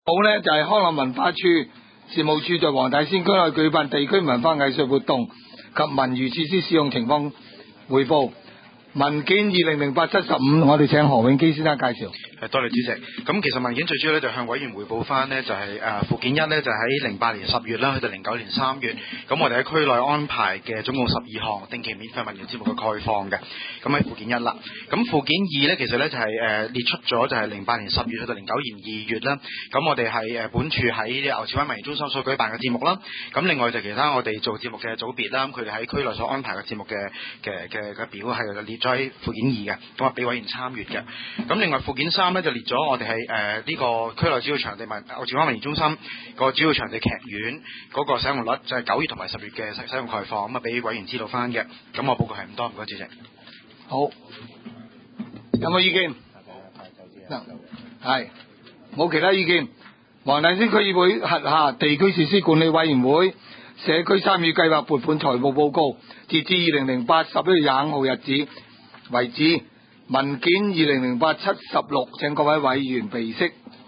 好呢，就係康樂文化處事務處在黃大仙區內舉辦地區文化藝術活動及文娛設施使用情況匯報。文件2008-75，我哋請何永基先生介紹。 多謝主席。咁其實文件最主要咧就向委員匯報翻呢，就係附件一呢，就喺08年10月啦，去到09年3月，咁我哋喺區內安排嘅總共12項定期免費文娛節目嘅概況嘅。咁喺附件一啦。咁附件二呢，其實呢就係列出咗就係08年10月去到09年2月啦。咁我哋係本處喺牛池灣文娛中心所舉辦嘅節目啦。咁另外就其他我哋做節目嘅組別啦，佢哋喺區內所安排嘅節目嘅表係列咗喺附件二嘅，咁啊俾委員參閱嘅。咁另外附件三咧就列咗我哋係呢個區內主要場地牛池灣文娛中心個主要場地劇院嗰個使用率，就係9月同埋10月嘅使用概況，咁啊俾委員知道翻嘅。咁我報告係咁多，唔該主席。 好，有冇意見？係冇其他意見。黃大仙區議會轄下地區設施管理委員會社區參與計劃撥款財務報告，截至2008 11月25號日子為止，文件2008-76，請各位委員備悉。